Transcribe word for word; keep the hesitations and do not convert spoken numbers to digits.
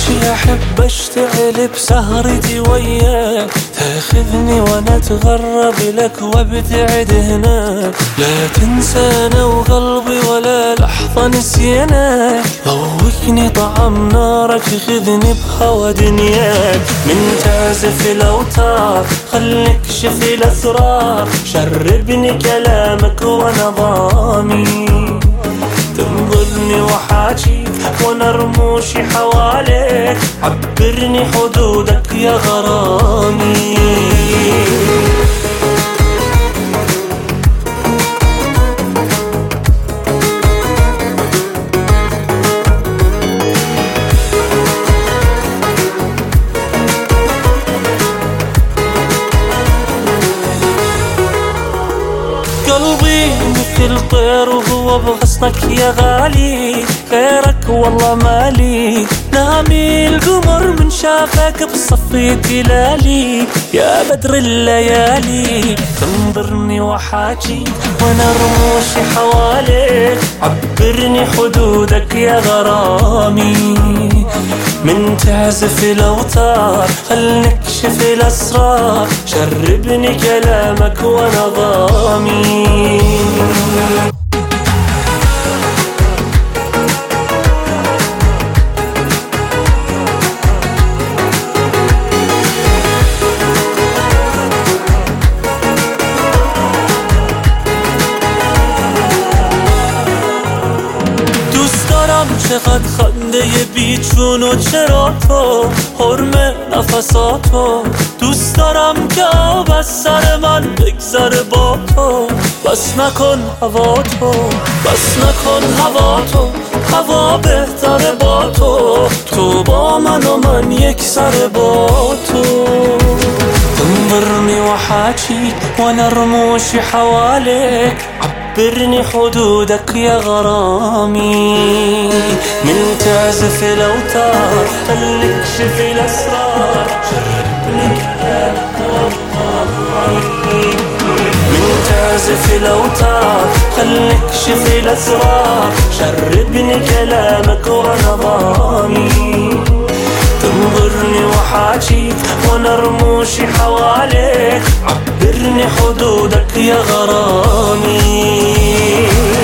ماشي احب اشتعل بسهرتي وياك، تاخذني وانا اتغرب لك وابتعد هناك، لا تنسانا وقلبي ولا لحظة نسيناك، ذوقني طعم نارك خذني بهوى دنياك، من تعزف الاوتار خليك شف الاسرار، شربني كلامك وانا ضامي، تنظرني وحاجيك وانا رموشي حواليك، عبرني حدودك يا غرامي. قلبي مثل طير وهو بغصنك يا غالي، غيرك والله مالي، نامي القمر من شافك بصفي تلالي، يا بدر الليالي تنظرني وحاجي وانا رموشي حواليك، عبرني حدودك يا غرامي، من تعزف الاوتار خل نكشف الاسرار، شربني كلامك وانا ضامي. چقدر خنده بیچون و چرا تو حرم نفساتو، دوست دارم که آب از سر من بگذره با تو، بس نکن هوا تو، بس نکن هوا تو، هوا بهتره با تو، تو با من و من یک سر با تو، تنظرني وحاجيك وانا رموشي حواليك، عبرني حدودك يا غرامي، من تعزف الاوتار خليك شف الاسرار، شربني كلامك وضامي، من تعزف الاوتار خليك شف الاسرار، شربني كلامك وانا ضامي، تنظرني وحاجيك وانا رموشي حواليك، عبرني حدودك يا غرامي.